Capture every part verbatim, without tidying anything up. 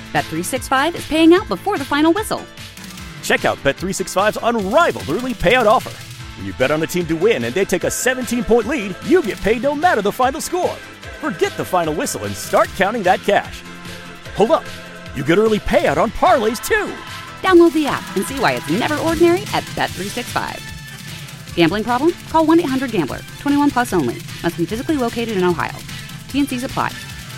Bet three sixty-five is paying out before the final whistle. Check out Bet three sixty-five's unrivaled early payout offer. When you bet on a team to win and they take a seventeen-point lead, you get paid no matter the final score. Forget the final whistle and start counting that cash. Hold up. You get early payout on parlays, too. Download the app and see why it's never ordinary at Bet three sixty-five. Gambling problem? Call one eight hundred gambler. twenty-one plus only. Must be physically located in Ohio. T N Cs apply.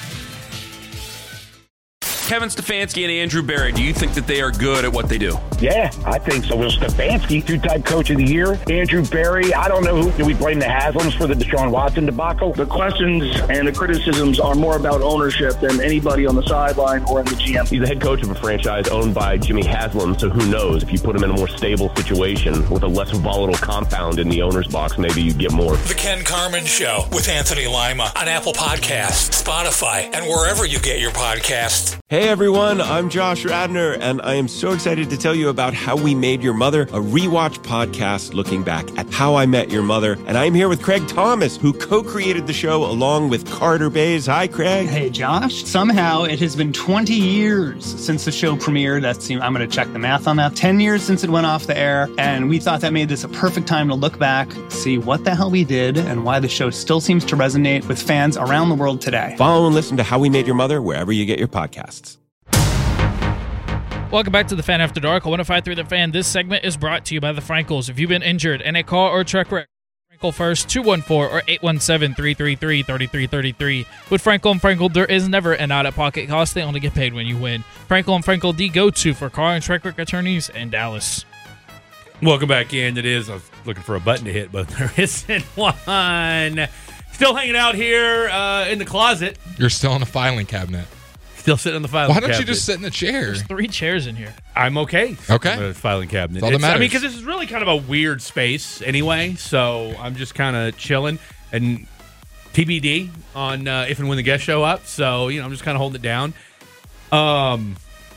Kevin Stefanski and Andrew Berry, do you think that they are good at what they do? Yeah, I think so. Well, Stefanski, two-time coach of the year. Andrew Berry, I don't know who. Do we blame the Haslams for the Deshaun Watson debacle? The questions and the criticisms are more about ownership than anybody on the sideline or in the G M. He's the head coach of a franchise owned by Jimmy Haslam, so who knows? If you put him in a more stable situation with a less volatile compound in the owner's box, maybe you get more. The Ken Carman Show with Anthony Lima on Apple Podcasts, Spotify, and wherever you get your podcasts. Hey everyone, I'm Josh Radner, and I am so excited to tell you about How We Made Your Mother, a rewatch podcast looking back at How I Met Your Mother. And I'm here with Craig Thomas, who co-created the show along with Carter Bays. Hi, Craig. Hey, Josh. Somehow it has been twenty years since the show premiered. That's, I'm going to check the math on that. ten years since it went off the air, and we thought that made this a perfect time to look back, see what the hell we did, and why the show still seems to resonate with fans around the world today. Follow and listen to How We Made Your Mother wherever you get your podcasts. Welcome back to the Fan After Dark. one oh five point three The Fan. This segment is brought to you by the Frankels. If you've been injured in a car or truck wreck, Frankel first, two one four or eight one seven, three three three, three three three three. With Frankel and Frankel, there is never an out-of-pocket cost. They only get paid when you win. Frankel and Frankel, the go-to for car and truck wreck attorneys in Dallas. Welcome back in. It is. I was looking for a button to hit, but there isn't one. Still hanging out here uh, in the closet. You're still in the filing cabinet. Still sitting in the filing Why cabinet. don't you just sit in the chair? There's three chairs in here. I'm okay. Okay. In the filing cabinet. That's all that It's- I matters. mean, because this is really kind of a weird space anyway, so I'm just kind of chilling and T B D on uh, if and when the guests show up. So, you know, I'm just kind of holding it down. Um.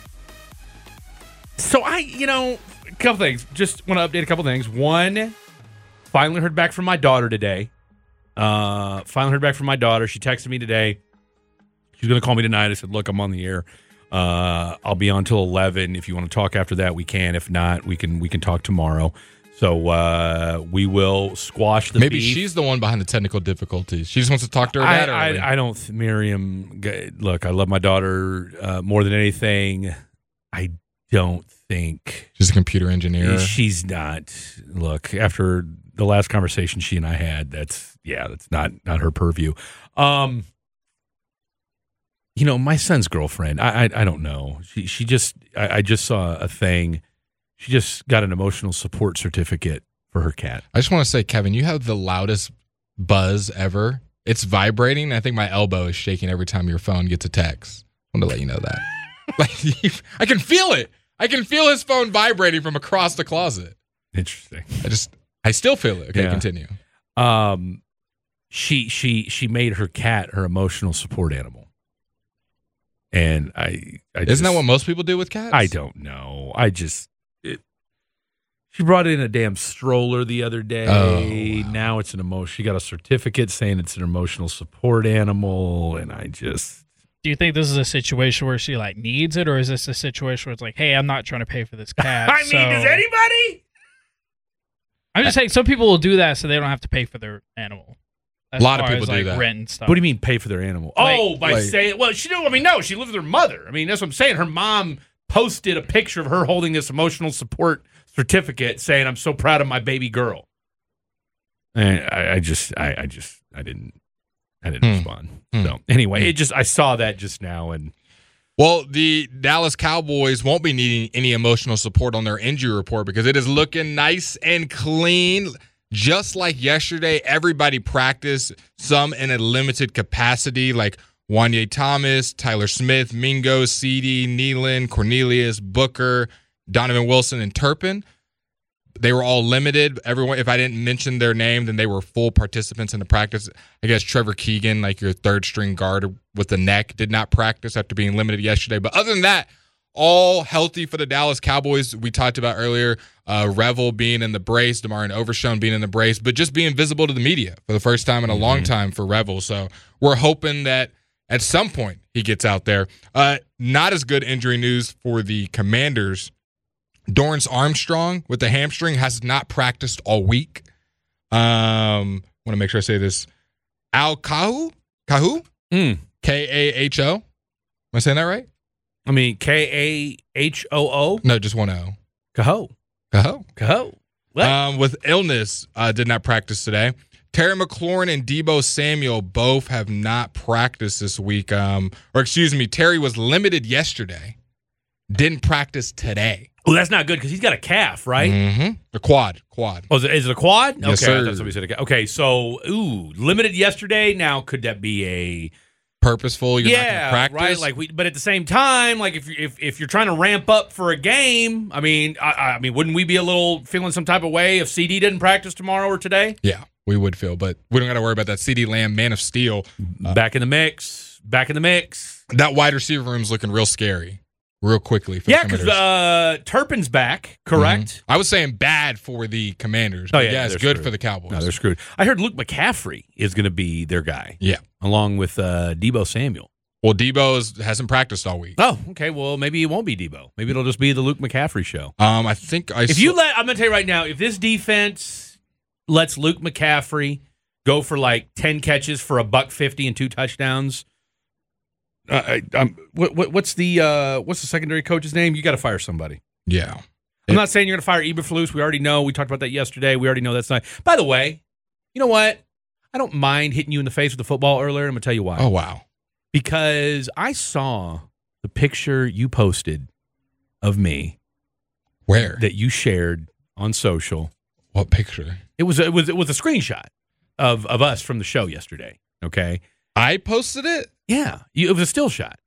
So I, you know, a couple things. Just want to update a couple things. One, finally heard back from my daughter today. Uh, finally heard back from my daughter. She texted me today. She's going to call me tonight. I said, look, I'm on the air. Uh, I'll be on till eleven. If you want to talk after that, we can. If not, we can we can talk tomorrow. So uh, we will squash the Maybe beef. she's the one behind the technical difficulties. She just wants to talk to her dad I, early. I, I don't, Miriam, g- look, I love my daughter uh, more than anything. I don't think. She's a computer engineer. She's not. Look, after the last conversation she and I had, that's, yeah, that's not, not her purview. Um, You know, my son's girlfriend, I I, I don't know. She she just, I, I just saw a thing. She just got an emotional support certificate for her cat. I just want to say, Kevin, you have the loudest buzz ever. It's vibrating. I think my elbow is shaking every time your phone gets a text. I want to let you know that. Like, I can feel it. I can feel his phone vibrating from across the closet. Interesting. I just, I still feel it. Okay, Yeah. continue. Um, she she she made her cat her emotional support animal. And I, I Isn't just, that what most people do with cats? I don't know. I just it, she brought in a damn stroller the other day. Oh, wow. Now it's an emotion. She got a certificate saying it's an emotional support animal, and I just. Do you think this is a situation where she like needs it, or is this a situation where it's like, hey, I'm not trying to pay for this cat? I mean, so- does anybody? I'm just saying, some people will do that so they don't have to pay for their animal. A lot of far people as, do like, that. Rent and stuff. What do you mean pay for their animal? Like- oh, by like- saying, well, she do. I mean, no, she lives with her mother. I mean, that's what I'm saying. Her mom posted a picture of her holding this emotional support certificate, saying, "I'm so proud of my baby girl." And I, I just, I, I just, I didn't, I didn't Hmm. respond. Hmm. So anyway, Hmm. it just, I saw that just now, and Well, the Dallas Cowboys won't be needing any emotional support on their injury report because it is looking nice and clean. Just like yesterday, everybody practiced, some in a limited capacity, like Wanye Thomas, Tyler Smith, Mingo, C D, Nealon, Cornelius, Booker, Donovan Wilson, and Turpin. They were all limited. Everyone, if I didn't mention their name, then they were full participants in the practice. I guess Trevor Keegan, like your third string guard with the neck, did not practice after being limited yesterday. But other than that, all healthy for the Dallas Cowboys. We talked about earlier, uh, Revel being in the brace, DeMarion Overshown being in the brace, but just being visible to the media for the first time in a Mm-hmm. long time for Revel. So we're hoping that at some point he gets out there. Uh, not as good injury news for the Commanders. Dorrance Armstrong with the hamstring has not practiced all week. Um, want to make sure I say this. Al Kahu? Kahu? Mm. K A H O? Am I saying that right? I mean, K A H O O? No, just one O. Kaho. Kaho. Kaho. What? Um, with illness, uh, did not practice today. Terry McLaurin and Deebo Samuel both have not practiced this week. Um, or excuse me, Terry was limited yesterday. Didn't practice today. Oh, that's not good because he's got a calf, right? Mm-hmm. The quad. Quad. Oh, is it, is it a quad? Yes, okay, sir. that's what we said. Okay, so, ooh, limited yesterday. Now, could that be a purposeful? You're yeah, not practice? right. Like we, but at the same time, like if you if if you're trying to ramp up for a game, I mean, I, I mean, wouldn't we be a little feeling some type of way if C D didn't practice tomorrow or today? Yeah, we would feel, but we don't got to worry about that. CeeDee Lamb, Man of Steel, uh, back in the mix. Back in the mix. That wide receiver room's looking real scary. Real quickly. For yeah, because uh, Turpin's back, correct? Mm-hmm. I was saying bad for the Commanders. Oh, But yeah, yeah, it's they're good screwed. for the Cowboys. No, they're screwed. I heard Luke McCaffrey is going to be their guy. Yeah. Along with uh, Deebo Samuel. Well, Deebo is, hasn't practiced all week. Oh, okay. Well, maybe it won't be Deebo. Maybe it'll just be the Luke McCaffrey show. Um, I think I If saw- you let, I'm going to tell you right now, if this defense lets Luke McCaffrey go for like ten catches for a buck fifty and two touchdowns, uh, I, I'm, what, what, what's the uh, what's the secondary coach's name? You got to fire somebody. Yeah. I'm not saying you're going to fire Eberflus. We already know. We talked about that yesterday. We already know that's not. By the way, you know what? I don't mind hitting you in the face with the football earlier. I'm going to tell you why. Oh, wow. Because I saw the picture you posted of me. Where? That you shared on social. What picture? It was it was it was a screenshot of of us from the show yesterday. Okay. I posted it? Yeah. You, it was a still shot.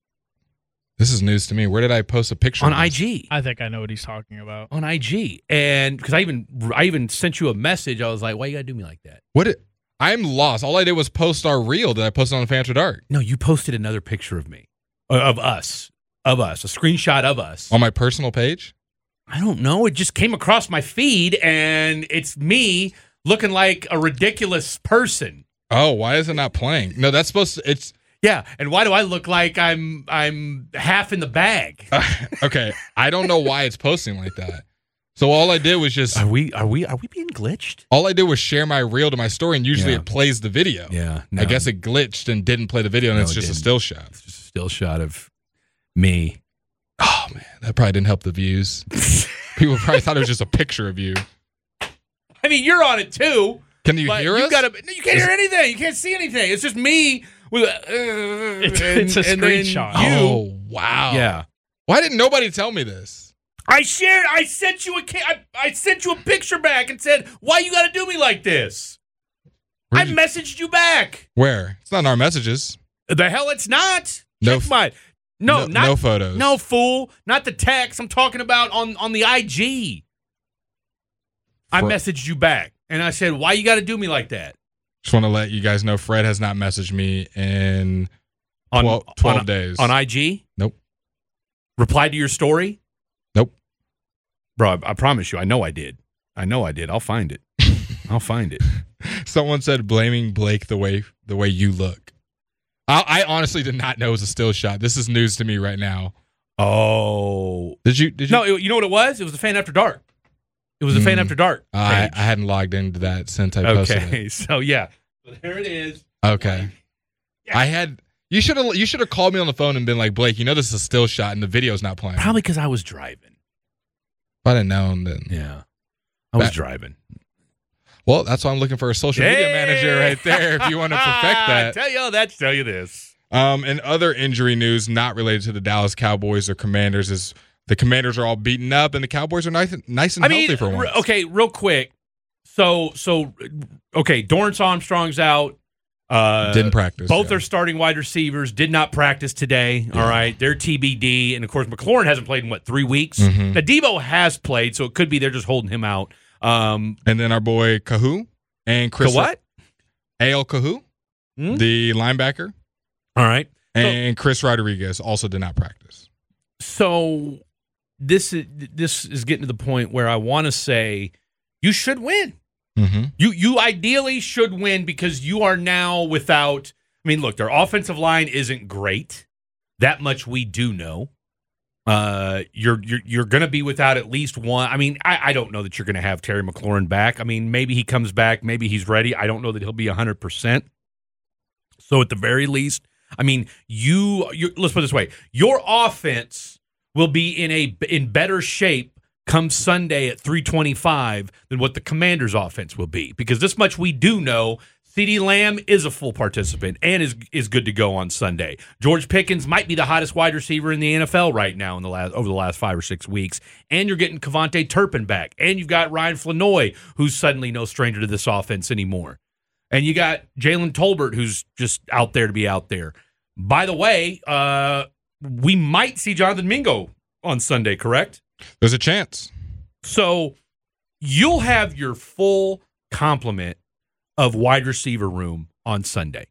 This is news to me. Where did I post a picture On of I this? G. I think I know what he's talking about. On I G. And because I even I even sent you a message. I was like, why you got to do me like that? What? It, I'm lost. All I did was post our reel that I posted on the Fan After Dark. No, you posted another picture of me. Of us. Of us. A screenshot of us. On my personal page? I don't know. It just came across my feed, and it's me looking like a ridiculous person. Oh, why is it not playing? No, that's supposed to. It's yeah. And why do I look like I'm I'm half in the bag? uh, okay. I don't know why it's posting like that. So all I did was just are we are we are we being glitched? All I did was share my reel to my story, and usually Yeah. it plays the video. Yeah. No. I guess it glitched and didn't play the video, and No, it's it just a didn't. still shot. It's just a still shot of me. Oh man, that probably didn't help the views. People probably thought it was just a picture of you. I mean, you're on it too. Can you but hear you us? Gotta, no, you can't hear anything. You can't see anything. It's just me with. Uh, It's, and, it's a and then screenshot. You. Oh wow. Yeah. Why didn't nobody tell me this? I shared. I sent you a. ca- I, I sent you a picture back and said, "Why you got to do me like this?" Where'd I you- messaged you back. Where? It's not in our messages. The hell, it's not. No Check f- my. No, no, not no photos. No, fool. Not the text. I'm talking about on on the I G. I For- messaged you back and I said, "Why you got to do me like that?" Just want to let you guys know Fred has not messaged me in On twelve, twelve on, days. on I G. Nope. Replied to your story. Nope. Bro, I, I promise you, I know I did. I know I did. I'll find it. I'll find it. Someone said blaming Blake the way the way you look. I, I honestly did not know it was a still shot. This is news to me right now. Oh. Did you? Did you? No, it- you know what it was? It was a Fan After Dark. It was a Fan Mm. After Dark. I, page. I hadn't logged into that since I posted Okay, it. so yeah. So there it is. Okay. Yeah. I had. You should have. You should have called me on the phone and been like, Blake, you know this is a still shot and the video's not playing. Probably because I was driving. If I'd have known, then. Yeah. I was That- driving. Well, that's why I'm looking for a social media Hey! manager right there. If you want to perfect that. tell you that. Tell you this. Um, and other injury news not related to the Dallas Cowboys or Commanders is the Commanders are all beaten up and the Cowboys are nice, nice and I healthy mean, for once. re- okay, real quick. So, so okay, Dorrance Armstrong's out. Uh, Didn't practice. Both yeah. their starting wide receivers did not practice today. All right, they're T B D, and of course McLaurin hasn't played in what three weeks. Mhm. Now Deebo has played, so it could be they're just holding him out. Um, And then our boy Kahu and Chris. so what? A L Kahu, Hmm? the linebacker, All right. and Chris Rodriguez also did not practice. So this is this is getting to the point where I want to say you should win. Mm-hmm. You you ideally should win because you are now without I mean, look, their offensive line isn't great. That much we do know. Uh, you're you're you're going to be without at least one. I mean, I, I don't know that you're going to have Terry McLaurin back. I mean, maybe he comes back. Maybe he's ready. I don't know that he'll be one hundred percent. So at the very least, I mean, you, you let's put it this way. Your offense will be in a in better shape come Sunday at three twenty-five than what the Commanders' offense will be. Because this much we do know. CeeDee Lamb is a full participant and is is good to go on Sunday. George Pickens might be the hottest wide receiver in the N F L right now in the last over the last five or six weeks. And you're getting Kevontae Turpin back. And you've got Ryan Flanoy, who's suddenly no stranger to this offense anymore. And you got Jalen Tolbert, who's just out there to be out there. By the way, uh, we might see Jonathan Mingo on Sunday, correct? There's a chance. So you'll have your full complement of wide receiver room on Sunday.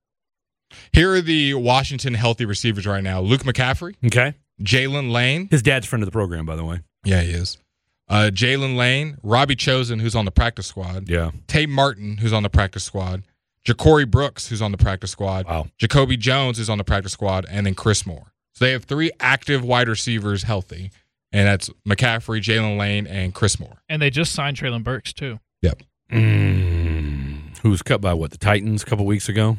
Here are the Washington healthy receivers right now. Luke McCaffrey. Okay. Jalen Lane. His dad's friend of the program, by the way. Yeah, he is. Uh, Jalen Lane. Robbie Chosen, who's on the practice squad. Yeah. Tay Martin, who's on the practice squad. Ja'Cory Brooks, who's on the practice squad. Wow. Jacoby Jones is on the practice squad. And then Chris Moore. So they have three active wide receivers healthy. And that's McCaffrey, Jalen Lane, and Chris Moore. And they just signed Treylon Burks, too. Yep. Mm. Who was cut by, what, the Titans a couple weeks ago?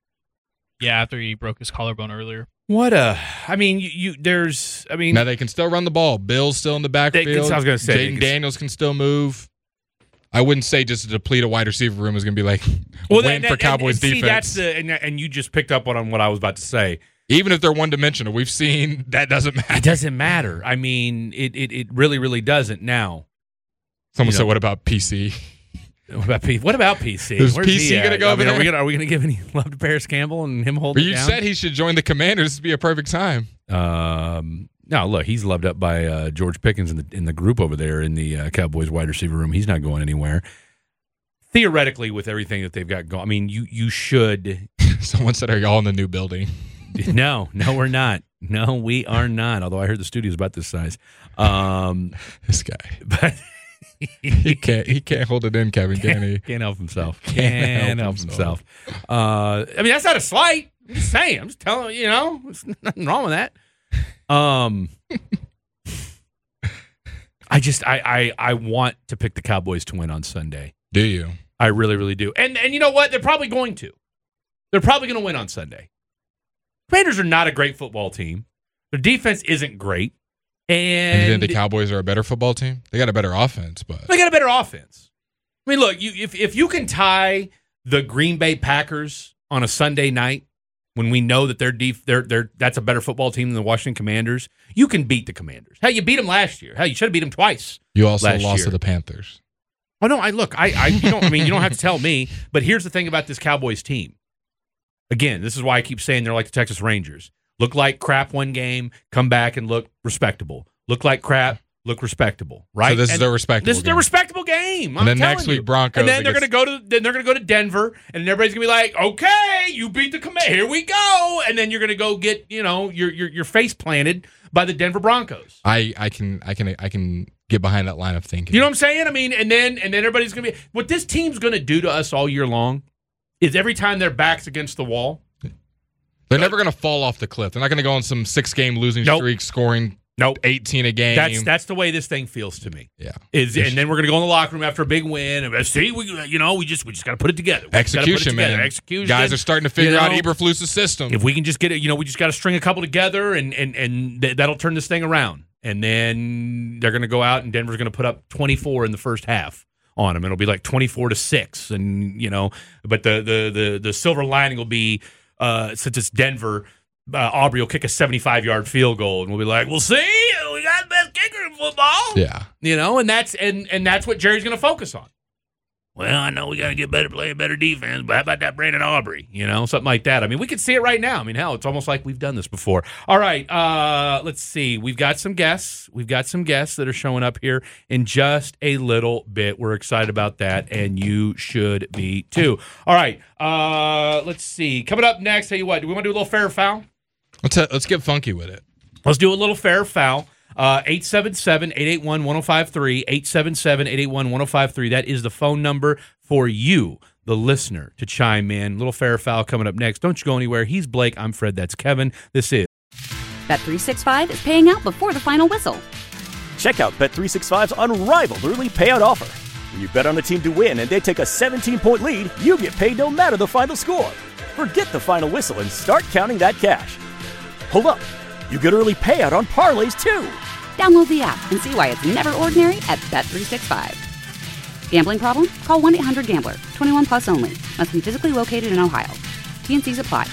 Yeah, after he broke his collarbone earlier. What a, I mean, you, you there's, I mean. Now they can still run the ball. Bill's still in the backfield. They can, I was going to say. Jaden Daniels can still move. I wouldn't say just to deplete a wide receiver room is going to be like a well, win that, for Cowboys and, and defense. See, that's the, and, and you just picked up on what I was about to say. Even if they're one-dimensional, we've seen that doesn't matter. It doesn't matter. I mean, it it, it really, really doesn't now. Someone you said, know. what about P C? What about P? What about P C? Is Where's P C he going to go I over mean, there? Are we gonna, are we going to give any love to Paris Campbell and him hold But it you down? said he should join the Commanders. This would be a perfect time. Um, no, look, he's loved up by uh, George Pickens in the in the group over there in the uh, Cowboys wide receiver room. He's not going anywhere. Theoretically, with everything that they've got going, I mean, you you should. Someone said, "Are y'all in the new building?" No, no, we're not. No, we are not. Although I heard the studio's about this size. Um, this guy, but he can't. He can't hold it in, Kevin. Can he? Can't help himself. Can't Can't help help himself. Uh, I mean, that's not a slight. I'm just saying. I'm just telling you. You know, there's nothing wrong with that. Um, I just I, I I want to pick the Cowboys to win on Sunday. Do you? I really, really do. And and you know what? They're probably going to. They're probably going to win on Sunday. Commanders are not a great football team. Their defense isn't great. And, And you think the Cowboys are a better football team? They got a better offense, but they got a better offense. I mean, look, you, if if you can tie the Green Bay Packers on a Sunday night when we know that they're def- they're they're that's a better football team than the Washington Commanders, you can beat the Commanders. Hell, you beat them last year. Hell, you should have beat them twice. you also last lost year. to the Panthers. Oh no, I look, I I you don't I mean you don't have to tell me, but here's the thing about this Cowboys team. Again, this is why I keep saying they're like the Texas Rangers. Look like crap one game, come back and look respectable. Look like crap, look respectable. Right? So this and is their respectable This is their game. respectable game. I'm And then telling next you. week, Broncos And then they're against- gonna go to then they're gonna go to Denver, and everybody's gonna be like, okay, you beat the command. Here we go. And then you're gonna go get, you know, your your your face planted by the Denver Broncos. I, I can I can I can get behind that line of thinking. You know what I'm saying? I mean, and then and then everybody's gonna be what this team's gonna do to us all year long is every time their back's against the wall. They're never going to fall off the cliff. They're not going to go on some six-game losing Nope. streak, scoring Nope. eighteen a game. That's that's the way this thing feels to me. yeah. Is and then we're gonna go in the locker room after a big win and see we you know we just we just got to put it together. We just gotta put it Execution, together. man. Execution. Guys are starting to figure you know, out Eberflus's system. If we can just get it, you know, we just got to string a couple together and and and th- that'll turn this thing around. And then they're gonna go out and Denver's gonna put up twenty-four in the first half on them. It'll be like twenty-four to six, and you know, but the the the the silver lining will be uh, since it's Denver. Uh, Aubrey will kick a seventy-five yard field goal, and we'll be like, "We'll see, we got the best kicker in football." Yeah, you know, and that's and and that's what Jerry's going to focus on. Well, I know we got to get better, play better defense, but how about that Brandon Aubrey? You know, something like that. I mean, we can see it right now. I mean, hell, it's almost like we've done this before. All right, uh, let's see. We've got some guests. We've got some guests that are showing up here in just a little bit. We're excited about that, and you should be too. All right, uh, let's see. Coming up next, tell you what, do we want to do a little fair or foul? Let's uh, let's get funky with it. Let's do a little fair or foul. Uh, eight seven seven, eight eight one, one oh five three, eight seven seven, eight eight one, one oh five three. That is the phone number for you, the listener, to chime in. Little fair or foul coming up next. Don't you go anywhere. He's Blake. I'm Fred. That's Kevin. This is Bet three sixty-five is paying out before the final whistle. Check out Bet three sixty-five's unrivaled early payout offer. When you bet on a team to win and they take a seventeen-point lead, you get paid no matter the final score. Forget the final whistle and start counting that cash. Hold up. You get early payout on parlays, too. Download the app and see why it's never ordinary at Bet three sixty-five. Gambling problem? Call one eight hundred gambler. twenty-one plus only. Must be physically located in Ohio. T N Cs apply.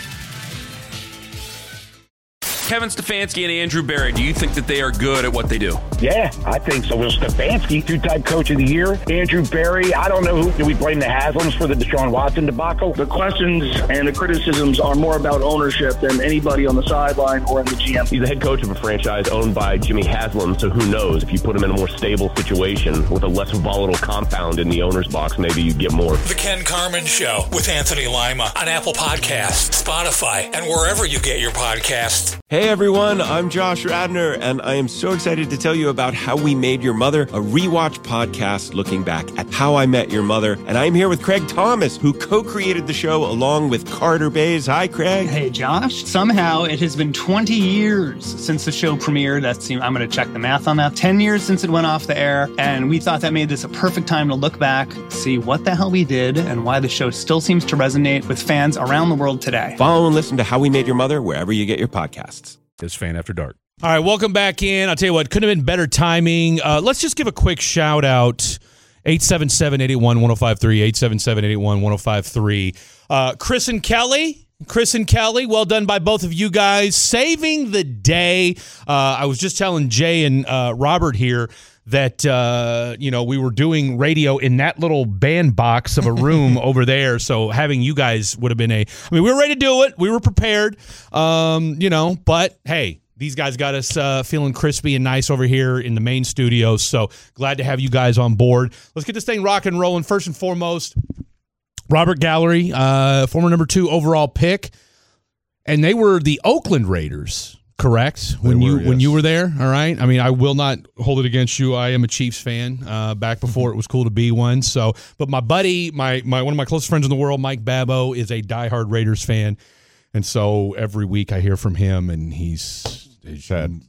Kevin Stefanski and Andrew Berry, do you think that they are good at what they do? Yeah, I think so. Will Stefanski, two-time coach of the year. Andrew Berry, I don't know who. Do we blame the Haslams for the Deshaun Watson debacle? The questions and the criticisms are more about ownership than anybody on the sideline or in the G M. He's the head coach of a franchise owned by Jimmy Haslam, so who knows? If you put him in a more stable situation with a less volatile compound in the owner's box, maybe you get more. The Ken Carman Show with Anthony Lima on Apple Podcasts, Spotify, and wherever you get your podcasts. Hey everyone, I'm Josh Radner, and I am so excited to tell you about How We Made Your Mother, a rewatch podcast looking back at How I Met Your Mother. And I'm here with Craig Thomas, who co-created the show along with Carter Bays. Hi, Craig. Hey, Josh. Somehow it has been twenty years since the show premiered. That's, I'm going to check the math on that. ten years since it went off the air, and we thought that made this a perfect time to look back, see what the hell we did, and why the show still seems to resonate with fans around the world today. Follow and listen to How We Made Your Mother wherever you get your podcasts. This Fan After Dark. All right, welcome back in. I'll tell you what, couldn't have been better timing. Uh, let's just give a quick shout out. eight seven seven, eight eight one, one oh five three, eight seven seven, eight eight one, one oh five three. Uh, Chris and Kelly. Chris and Kelly, well done by both of you guys. Saving the day. Uh, I was just telling Jay and uh, Robert here that, uh, you know, we were doing radio in that little bandbox of a room over there. So having you guys would have been a, I mean, we were ready to do it. We were prepared, um, you know, but hey, these guys got us uh, feeling crispy and nice over here in the main studio. So glad to have you guys on board. Let's get this thing rock and rolling. First and foremost, Robert Gallery, uh, former number two overall pick. And they were the Oakland Raiders. Correct. When were, you yes. when you were there, all right. I mean, I will not hold it against you. I am a Chiefs fan. Uh, back before it was cool to be one. So, but my buddy, my my one of my closest friends in the world, Mike Babbo, is a diehard Raiders fan, and so every week I hear from him, and he's. he's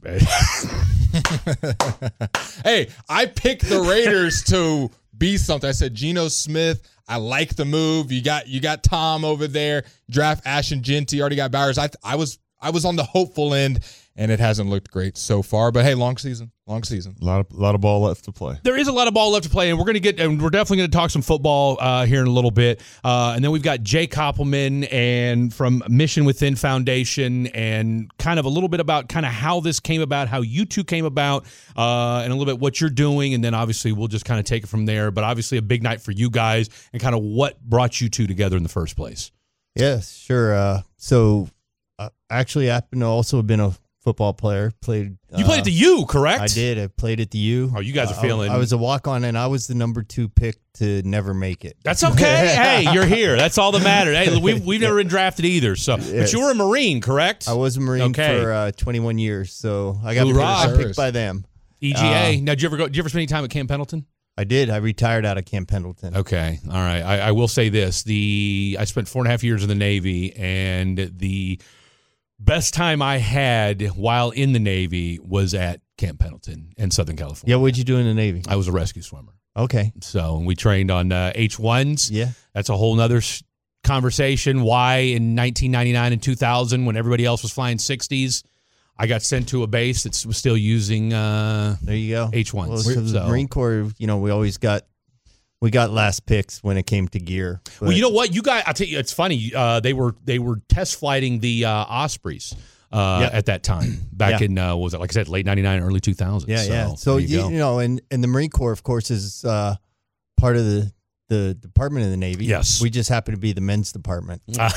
Hey, I picked the Raiders to be something. I said Geno Smith. I like the move. You got you got Tom over there. Draft Ashton Genty. Already got Bowers. I I was. I was on the hopeful end, and it hasn't looked great so far. But hey, long season, long season. A lot of lot of ball left to play. There is a lot of ball left to play, and we're going to get, and we're definitely going to talk some football uh, here in a little bit. Uh, and then we've got Jay Koppelman and from Mission Within Foundation, and kind of a little bit about kind of how this came about, how you two came about, uh, and a little bit what you're doing, and then obviously we'll just kind of take it from there. But obviously a big night for you guys, and kind of what brought you two together in the first place. Yes, sure. Uh, so. Uh, actually, I happen to also have been a football player. Played. You played uh, at the U, correct? I did. I played at the U. Oh, you guys are uh, feeling. I, I was a walk-on, and I was the number two pick to never make it. That's okay. Hey, you're here. That's all that matters. Hey, we've we've never been drafted either. So, Yes. but you were a Marine, correct? I was a Marine Okay. for uh, twenty-one years, so I got Hoorah. picked by them. E G A. Uh, now, did you ever go? Did you ever spend any time at Camp Pendleton? I did. I retired out of Camp Pendleton. Okay. All right. I, I will say this: the I spent four and a half years in the Navy, and the best time I had while in the Navy was at Camp Pendleton in Southern California. Yeah, what'd you do in the Navy? I was a rescue swimmer. Okay. So we trained on uh, H ones. Yeah. That's a whole nother s- conversation. Why in nineteen ninety-nine and two thousand, when everybody else was flying sixties, I got sent to a base that was still using uh, there you go. H ones. Well, so the So- Marine Corps, you know, we always got we got last picks when it came to gear. Well, you know what? You guys, I'll tell you, it's funny. Uh, they were they were test flighting the uh, Ospreys uh, Yep. at that time, back Yeah. in uh, what was it, like I said, late ninety-nine, early two thousands. Yeah, so, yeah. So there you, you, go. you know, and, and the Marine Corps, of course, is uh, part of the the Department of the Navy. Yes. we just happen to be the men's department. Uh,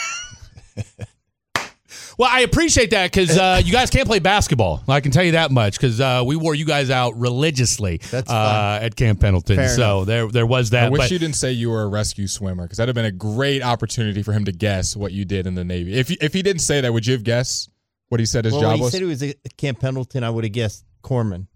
well, I appreciate that because uh, you guys can't play basketball. I can tell you that much because uh, we wore you guys out religiously That's uh, at Camp Pendleton. Fair so enough. there there was that. I wish but you didn't say you were a rescue swimmer because that'd have been a great opportunity for him to guess what you did in the Navy. If if he didn't say that, would you have guessed what he said his well, job when he was? said he was at Camp Pendleton, I would have guessed corpsman.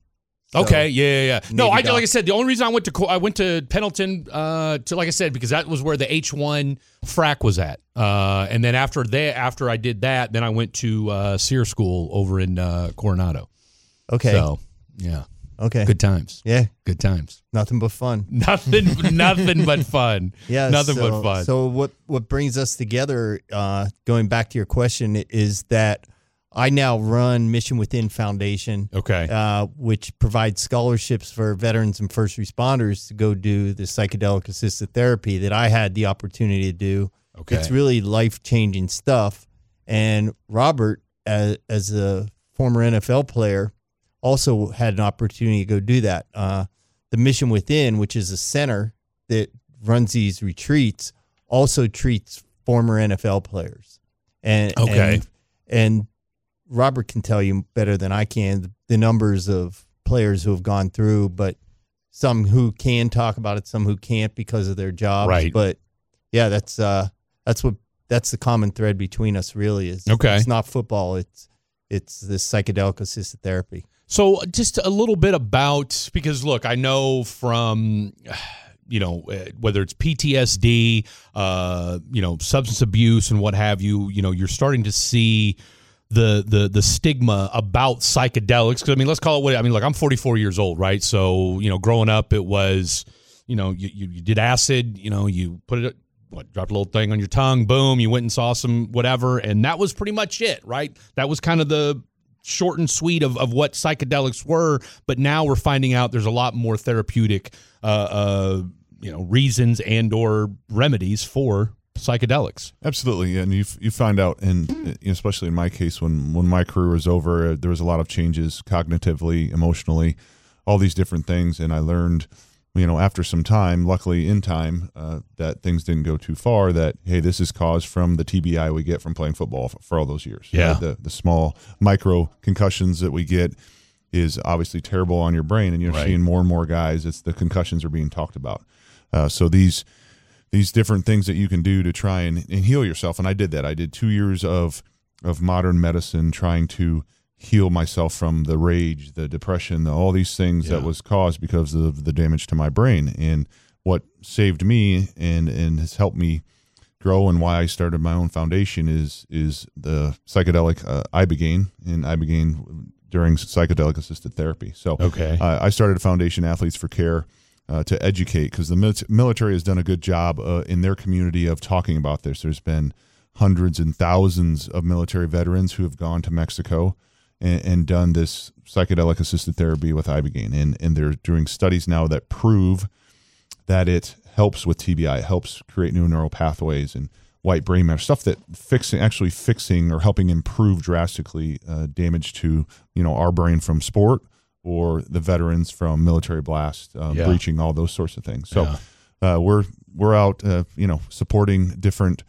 So Okay, yeah, yeah, yeah. No, I Navy like I doc. said, the only reason I went to Co- I went to Pendleton uh, to like I said because that was where the H one frac was at, uh, and then after that, after I did that, then I went to uh, SEER school over in uh, Coronado. Okay. So yeah, Okay. good times. Yeah. Good times. Nothing but fun. Nothing, nothing but fun. Yeah. nothing so, but fun. So what what brings us together? Uh, going back to your question, is that I now run Mission Within Foundation. Okay. Uh, which provides scholarships for veterans and first responders to go do the psychedelic assisted therapy that I had the opportunity to do. Okay. It's really life changing stuff. And Robert, as, as a former N F L player, also had an opportunity to go do that. Uh, the Mission Within, which is a center that runs these retreats, also treats former N F L players. And Okay. and, and Robert can tell you better than I can the numbers of players who have gone through, but some who can talk about it, some who can't because of their jobs. Right. But yeah, that's uh, that's what that's the common thread between us. Really, is Okay. It's not football. It's it's this psychedelic assisted therapy. So just a little bit about, because look, I know from, you know, uh, whether it's P T S D, uh, you know, substance abuse and what have you, you know, you're starting to see the the the stigma about psychedelics. Because I mean, let's call it what I mean. Like I'm forty-four years old, right? So you know, growing up, it was, you know, you you, you did acid, you know, you put it. What, dropped a little thing on your tongue, boom, you went and saw some whatever, and that was pretty much it, right? That was kind of the short and sweet of, of what psychedelics were, but now we're finding out there's a lot more therapeutic uh, uh, you know, reasons and or remedies for psychedelics. Absolutely, and you you find out, and especially in my case, when when my career was over, there was a lot of changes cognitively, emotionally, all these different things, and I learned, you know, after some time, luckily in time, uh, that things didn't go too far, that, hey, this is caused from the T B I we get from playing football for, for all those years. Yeah. Right? The, the small micro concussions that we get is obviously terrible on your brain, and you're Right. seeing more and more guys, it's the concussions are being talked about. Uh, so these these different things that you can do to try and, and heal yourself, and I did that. I did two years of of modern medicine trying to heal myself from the rage, the depression, the, all these things Yeah. that was caused because of the damage to my brain. And what saved me and and has helped me grow, and why I started my own foundation, is is the psychedelic uh, Ibogaine, and Ibogaine during psychedelic assisted therapy. So Okay. uh, I started a foundation, Athletes for Care, uh, to educate, because the mil- military has done a good job uh, in their community of talking about this. There's been hundreds and thousands of military veterans who have gone to Mexico and, and done this psychedelic assisted therapy with Ibogaine. And, and they're doing studies now that prove that it helps with T B I, it helps create new neural pathways and white brain matter, stuff that fixing, actually fixing or helping improve drastically uh, damage to, you know, our brain from sport, or the veterans from military blast, um, Yeah. breaching, all those sorts of things. So uh, we're we're out, uh, you know, supporting different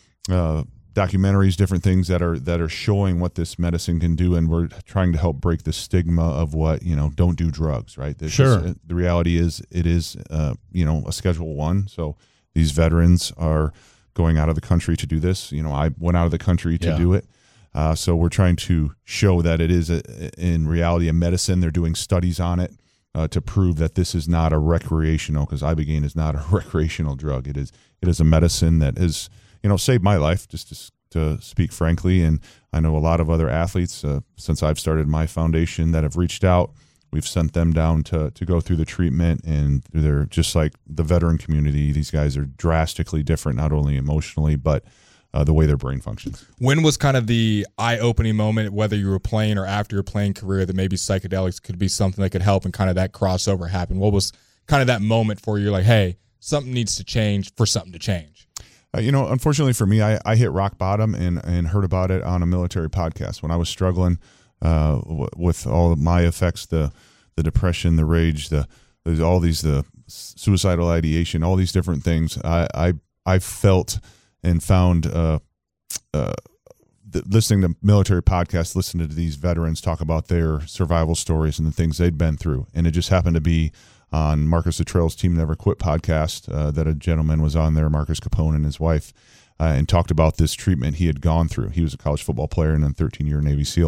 uh, documentaries, different things that are that are showing what this medicine can do, and we're trying to help break the stigma of what, you know, don't do drugs, right? There's Sure. just- the reality is it is, uh, you know, a Schedule One. So these veterans are going out of the country to do this. You know, I went out of the country to Yeah. do it. Uh, so we're trying to show that it is, a, in reality, a medicine. They're doing studies on it uh, to prove that this is not a recreational, because Ibogaine is not a recreational drug. It is it is a medicine that has, you know, saved my life, just to, to speak frankly. And I know a lot of other athletes, uh, since I've started my foundation, that have reached out. We've sent them down to, to go through the treatment, and they're just like the veteran community. These guys are drastically different, not only emotionally, but uh, the way their brain functions. When was kind of the eye-opening moment, whether you were playing or after your playing career, that maybe psychedelics could be something that could help, and kind of that crossover happen? What was kind of that moment for you, like, hey, something needs to change for something to change? Uh, you know, unfortunately for me, I, I hit rock bottom and, and heard about it on a military podcast when I was struggling uh, w- with all of my effects, the the depression, the rage, the there's all these the suicidal ideation, all these different things. I I, I felt and found uh, uh, th- listening to military podcasts, listening to these veterans talk about their survival stories and the things they'd been through, and it just happened to be on Marcus Luttrell's Team Never Quit podcast uh, that a gentleman was on there, Marcus Capone and his wife, uh, and talked about this treatment he had gone through. He was a college football player and a thirteen-year Navy SEAL,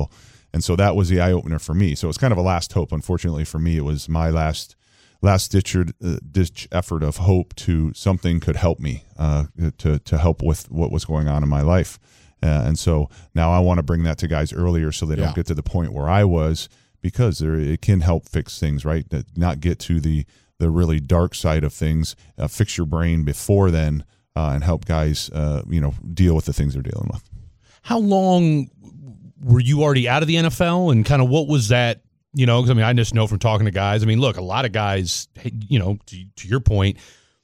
and so that was the eye opener for me. So it's kind of a last hope. Unfortunately for me, it was my last last ditch, uh, ditch effort of hope to something could help me uh, to to help with what was going on in my life. Uh, and so now I want to bring that to guys earlier so they Yeah. don't get to the point where I was, because there, it can help fix things, right? That not get to the the really dark side of things. Uh, fix your brain before then, uh, and help guys, uh, you know, deal with the things they're dealing with. How long were you already out of the N F L, and kind of what was that? You know, 'cause I mean, I just know from talking to guys. I mean, look, a lot of guys, you know, to, to your point,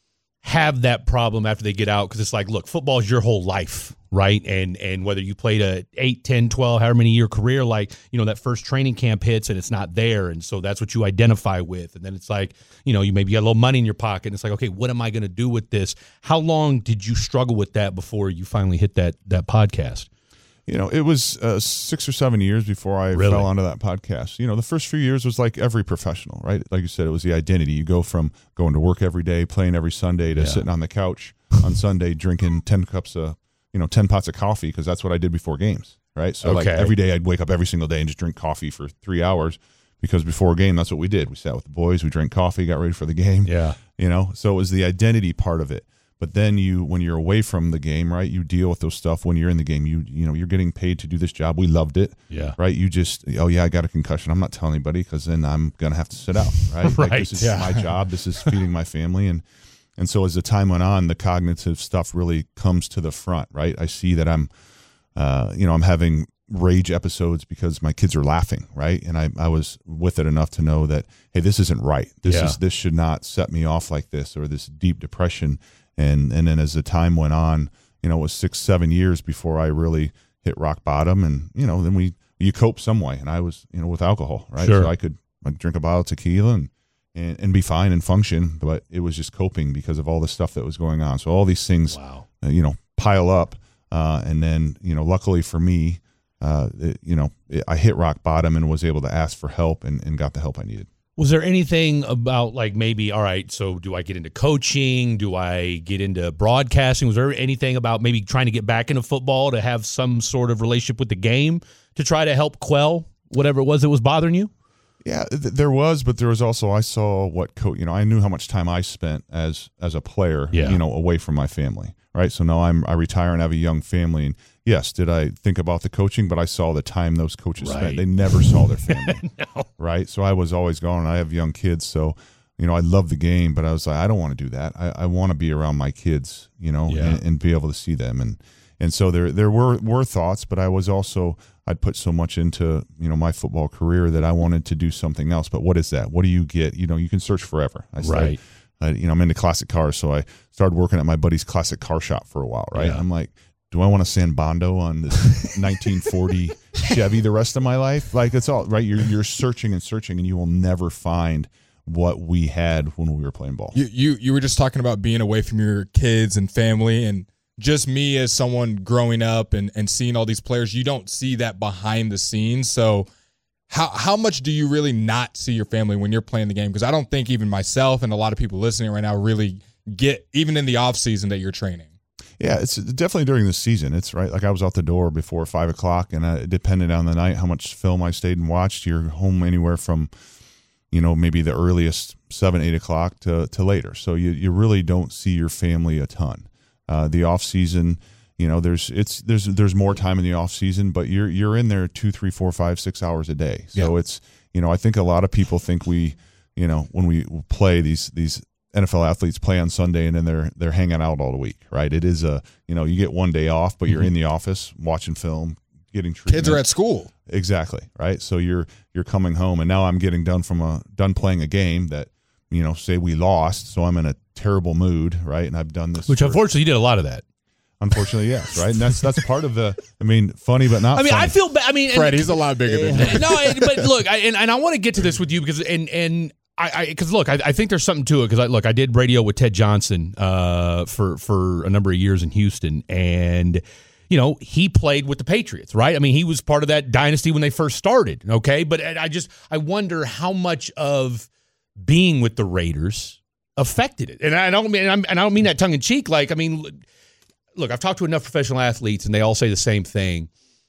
have that problem after they get out, because it's like, look, football is your whole life, right? And and whether you played a eight, ten, twelve, however many year career, like, you know, that first training camp hits and it's not there, and so that's what you identify with. And then it's like, you know, you maybe got a little money in your pocket, and it's like, okay, what am I going to do with this? How long did you struggle with that before you finally hit that that podcast? You know, it was uh, six or seven years before I Really? fell onto that podcast. You know, the first few years was like every professional, right? Like you said, it was the identity. You go from going to work every day, playing every Sunday, to Yeah. sitting on the couch on Sunday drinking ten cups of, you know, ten pots of coffee, because that's what I did before games, right? So like Okay. every day I'd wake up every single day and just drink coffee for three hours because before a game, that's what we did. We sat with the boys, we drank coffee, got ready for the game. Yeah. You know, so it was the identity part of it. But then you, when you're away from the game, right, you deal with those stuff. When you're in the game, you you know, you're getting paid to do this job. We loved it. Yeah. Right. You just, oh yeah, I got a concussion. I'm not telling anybody, because then I'm gonna have to sit out. Right. Like, Right, this is yeah. my job. This is feeding my family, and and so as the time went on, the cognitive stuff really comes to the front. Right. I see that I'm, uh, you know, I'm having rage episodes because my kids are laughing. Right. And I I was with it enough to know that, hey, this isn't right. This Yeah. is this should not set me off like this, or this deep depression. And and then as the time went on, you know, it was six, seven years before I really hit rock bottom. And, you know, then we, you cope some way. And I was, you know, with alcohol, right? Sure. So I could I'd drink a bottle of tequila and, and, and be fine and function, but it was just coping because of all the stuff that was going on. So all these things, Wow. uh, you know, pile up. Uh, and then, you know, luckily for me, uh, it, you know, it, I hit rock bottom and was able to ask for help, and, and got the help I needed. Was there anything about, like, maybe, all right, so do I get into coaching? Do I get into broadcasting? Was there anything about maybe trying to get back into football to have some sort of relationship with the game to try to help quell whatever it was that was bothering you? Yeah, th- there was, but there was also, I saw what coach, you know, I knew how much time I spent as as a player, Yeah. you know, away from my family, right? So now I'm I retire and have a young family, and yes, did I think about the coaching, but I saw the time those coaches Right. spent. They never saw their family, No. right? So I was always gone, and I have young kids, so, you know, I love the game, but I was like, I don't want to do that. I, I want to be around my kids, you know, Yeah. and, and be able to see them. And and so there there were, were thoughts, but I was also, I'd put so much into, you know, my football career that I wanted to do something else. But what is that? What do you get? You know, you can search forever. I started, Right. I, you know, I'm into classic cars, so I started working at my buddy's classic car shop for a while, right? Yeah. I'm like, do I want to sand Bondo on this nineteen forty Chevy the rest of my life? Like, it's all right. You're you're searching and searching, and you will never find what we had when we were playing ball. You you you were just talking about being away from your kids and family, and just me as someone growing up and, and seeing all these players, you don't see that behind the scenes. So how how much do you really not see your family when you're playing the game? Because I don't think even myself and a lot of people listening right now really get, even in the off season, that you're training. Yeah, it's definitely during the season. It's right. Like I was out the door before five o'clock, and I, depending on the night, how much film I stayed and watched, you're home anywhere from, you know, maybe the earliest seven, eight o'clock to, to later. So you, you really don't see your family a ton. Uh, the off season, you know, there's it's there's there's more time in the off season, but you're you're in there two, three, four, five, six hours a day. So Yeah. it's, you know, I think a lot of people think we, you know, when we play these these N F L athletes play on Sunday and then they're they're hanging out all the week, right? It is a, you know, you get one day off, but you're in the office watching film, getting treatment. Kids are at school. Exactly, right? So you're you're coming home, and now I'm getting done from a done playing a game that, you know, say we lost, so I'm in a terrible mood, right? And I've done this, Which for- unfortunately you did a lot of that. Unfortunately, yes, right? And that's that's part of the. I mean, funny but not. I mean, funny. I feel bad. I mean, Fred, he's a lot bigger than me. no, and- but look, I, and, and I want to get to this with you because and and I because look, I, I think there's something to it because I look, I did radio with Ted Johnson uh, for for a number of years in Houston, and you know he played with the Patriots, right? I mean, he was part of that dynasty when they first started. Okay, but I just I wonder how much of being with the Raiders affected it, and I don't mean and I don't mean that tongue in cheek. Like, I mean, look, I've talked to enough professional athletes, and they all say the same thing.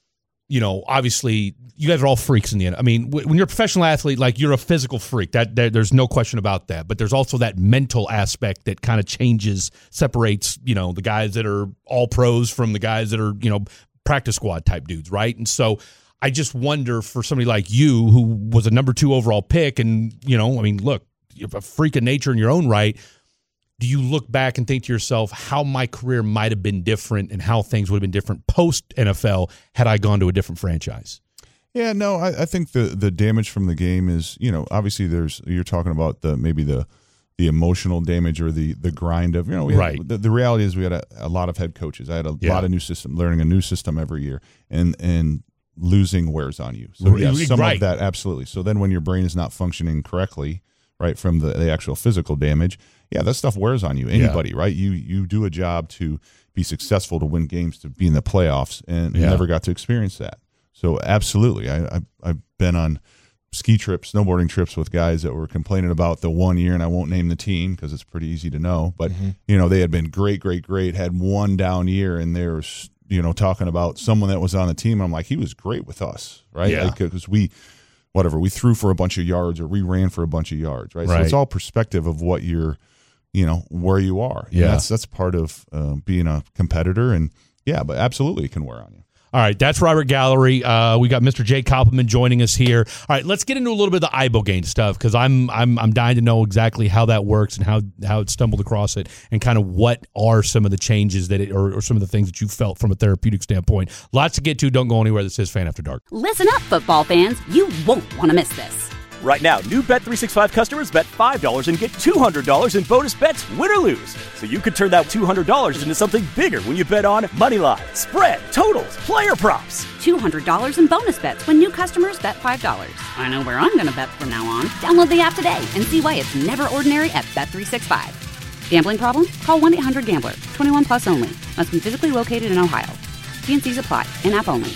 you know, obviously you guys are all freaks in the end. I mean, when you're a professional athlete, like you're a physical freak. That, that there's no question about that. But there's also that mental aspect that kind of changes, separates, you know, the guys that are all pros from the guys that are, you know, practice squad type dudes, right? And so I just wonder for somebody like you who was a number two overall pick and, you know, I mean, look, you're a freak of nature in your own right. Do you look back and think to yourself how my career might have been different and how things would have been different post-N F L had I gone to a different franchise? Yeah, no, I, I think the the damage from the game is, you know, obviously there's, you're talking about the maybe the the emotional damage or the the grind of, you know, we had, right. the, the reality is we had a, a lot of head coaches. I had a Yeah. lot of new system, learning a new system every year, and and losing wears on you. So yeah, some Right. of that, absolutely. So then when your brain is not functioning correctly, right, from the, the actual physical damage, yeah, that stuff wears on you. Anybody, right? You you do a job to be successful, to win games, to be in the playoffs, and Yeah. never got to experience that. So absolutely, I, I I've been on ski trips, snowboarding trips with guys that were complaining about the one year, and I won't name the team because it's pretty easy to know. But Mm-hmm. you know, they had been great, great, great, had one down year, and they were, you know, talking about someone that was on the team. I'm like, he was great with us, right? Yeah. Because we, whatever, we threw for a bunch of yards or we ran for a bunch of yards, right? So Right. it's all perspective of what you're, you know, where you are. And Yeah. that's that's part of uh, being a competitor, and yeah, but absolutely, it can wear on you. All right, that's Robert Gallery. Uh, we got Mister Jake Koppelman joining us here. All right, let's get into a little bit of the ibogaine stuff because I'm I'm I'm dying to know exactly how that works and how how it stumbled across it and kind of what are some of the changes that it or, or some of the things that you felt from a therapeutic standpoint. Lots to get to. Don't go anywhere. This is Fan After Dark. Listen up, football fans. You won't want to miss this. Right now, new Bet three sixty-five customers bet five dollars and get two hundred dollars in bonus bets, win or lose. So you could turn that two hundred dollars into something bigger when you bet on moneyline, spread, totals, player props. two hundred dollars in bonus bets when new customers bet five dollars. I know where I'm going to bet from now on. Download the app today and see why it's never ordinary at Bet three sixty-five. Gambling problem? Call one eight hundred gambler. twenty-one plus only. Must be physically located in Ohio. T and C's apply. In-app only.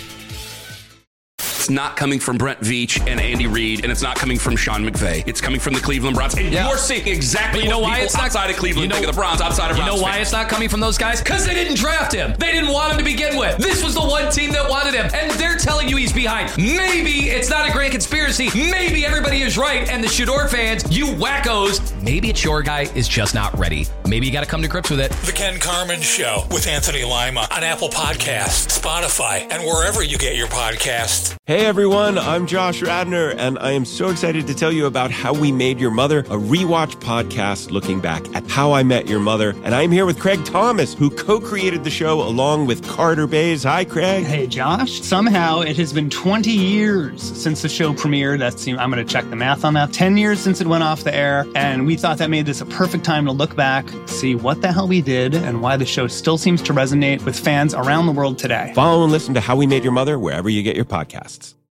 It's not coming from Brent Veach and Andy Reid, and it's not coming from Sean McVay. It's coming from the Cleveland Browns. And Yeah. you're seeing exactly But you know what why people it's not outside of Cleveland you know, think of the Browns, outside of You Browns know why fans. it's not coming from those guys? Because they didn't draft him. They didn't want him to begin with. This was the one team that wanted him, and they're telling you he's behind. Maybe it's not a grand conspiracy. Maybe everybody is right, and the Shador fans, you wackos, maybe it's your guy is just not ready. Maybe you got to come to grips with it. The Ken Carmen Show with Anthony Lima on Apple Podcasts, Spotify, and wherever you get your podcasts. Hey everyone, I'm Josh Radner, and I am so excited to tell you about How We Made Your Mother, a rewatch podcast looking back at How I Met Your Mother. And I'm here with Craig Thomas, who co-created the show along with Carter Bays. Hi, Craig. Hey, Josh. Somehow it has been twenty years since the show premiered. That's, I'm going to check the math on that. ten years since it went off the air. And we thought that made this a perfect time to look back, see what the hell we did, and why the show still seems to resonate with fans around the world today. Follow and listen to How We Made Your Mother wherever you get your podcasts.